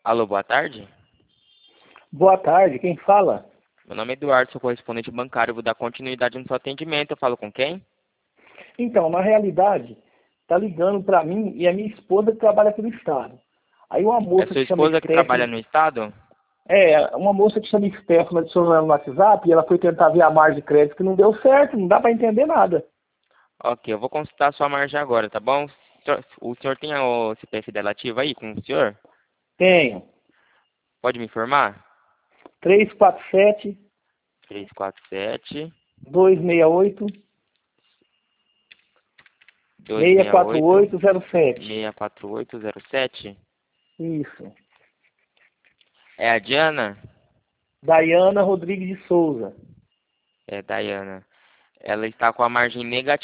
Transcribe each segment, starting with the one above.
Alô, boa tarde. Boa tarde, quem fala? Meu nome é Eduardo, sou correspondente bancário. Vou dar continuidade no seu atendimento. Eu falo com quem? Então, na realidade, tá ligando para mim e a minha esposa que trabalha pelo Estado. Aí uma É moça sua que chama esposa que trabalha Stephanie, no estado? uma moça que chama Stephanie adicionou ela no WhatsApp e ela foi tentar ver a margem de crédito que não deu certo, não dá para entender nada. Ok, eu vou consultar a sua margem agora, tá bom? O senhor tem o CPF dela ativo aí com o senhor? Tenho Pode me informar? 347 347 268 268 64807. 64807. Isso. É a Diana? Dayana Rodrigues de Souza. É, Dayana. Ela está com a margem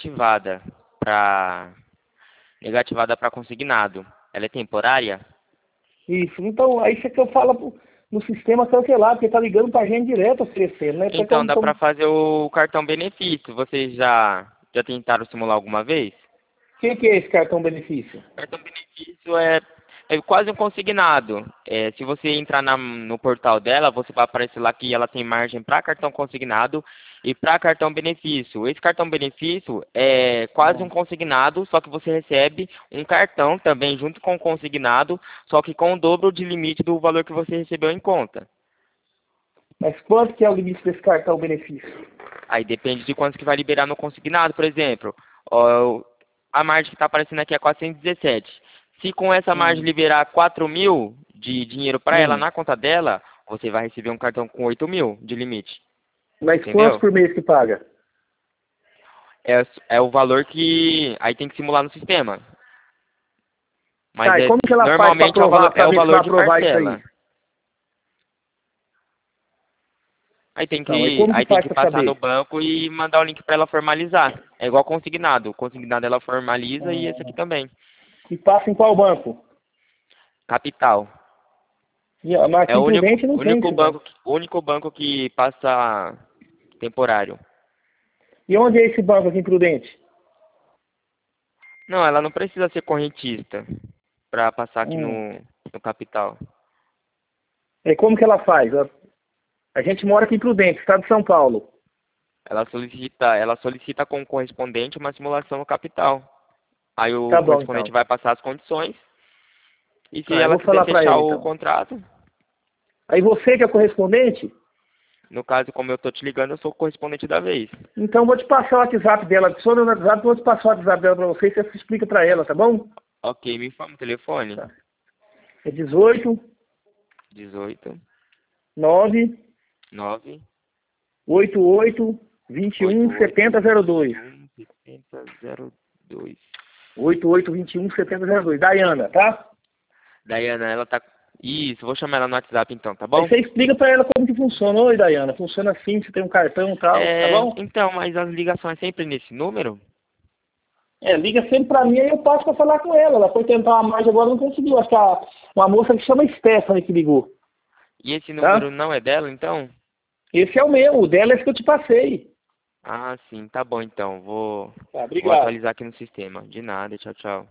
negativada para consignado. Ela é temporária? Isso. Então, aí você que eu falo no sistema cancelar, porque tá ligando pra gente direto oferecendo, né? Porque Então, como, dá para como... fazer o cartão benefício. Vocês já tentaram simular alguma vez? Quem que é esse cartão benefício? Cartão benefício é quase um consignado. Se você entrar no portal dela, você vai aparecer lá que ela tem margem para cartão consignado e para cartão benefício. Esse cartão benefício é quase um consignado, só que você recebe um cartão também junto com o consignado, só que com o dobro de limite do valor que você recebeu em conta. Mas quanto que é o limite desse cartão benefício? Aí depende de quanto que vai liberar no consignado, por exemplo. Ó, a margem que está aparecendo aqui é 417. Se com essa margem Hum, liberar 4.000 de dinheiro para ela hum. na conta dela, você vai receber um cartão com 8.000 de limite. Mas quantos Entendeu? por mês que paga? É o valor que aí tem que simular no sistema. Mas Tá, e como que ela faz para normalmente é o valor, aprovar, é para o ver se vai valor de aprovar isso parcela. aí? Aí tem Então, e que, como que aí tem faz que para passar no saber? banco e mandar o link para ela formalizar. É igual consignado. O consignado ela formaliza e esse aqui Hum, também. e passa em qual banco? Capital. Mas É aqui em Prudente não tem esse banco. o único banco que passa temporário. E onde é esse banco aqui em Prudente? Não, ela não precisa ser correntista para passar aqui Hum. no capital. E como que ela faz? A gente mora aqui em Prudente, estado de São Paulo. Ela solicita com o correspondente uma simulação no capital. Aí o Tá bom, correspondente então. vai passar as condições. E se Tá, eu ela vou quiser falar para fechar ela, o então. contrato, Aí você que é correspondente, no caso, como eu tô te ligando, eu sou o correspondente da vez. então eu vou te passar o WhatsApp dela. Adiciona no WhatsApp, eu vou te passar o WhatsApp dela para você e você explica para ela, tá bom? Ok, me informa o telefone. Tá. É 18 18 9 9 88 21 88 7002. 21 7002. 88 21 7002. Dayana, tá? Dayana, ela tá. Isso, vou chamar ela no WhatsApp então, tá Aí bom? você explica para ela como que funciona. Oi, Dayana, funciona assim, você tem um cartão e tal, tá bom? Então, mas as ligações sempre nesse número? Liga sempre pra mim, aí eu passo pra falar com ela. Ela foi tentar uma margem agora, não conseguiu. Acho que uma moça que chama Stephanie que ligou, E esse número tá? não é dela, então? Esse é o meu, o dela é esse que eu te passei. Ah, sim, tá bom então. Vou, Tá, vou obrigado. atualizar aqui no sistema. De nada, tchau, tchau.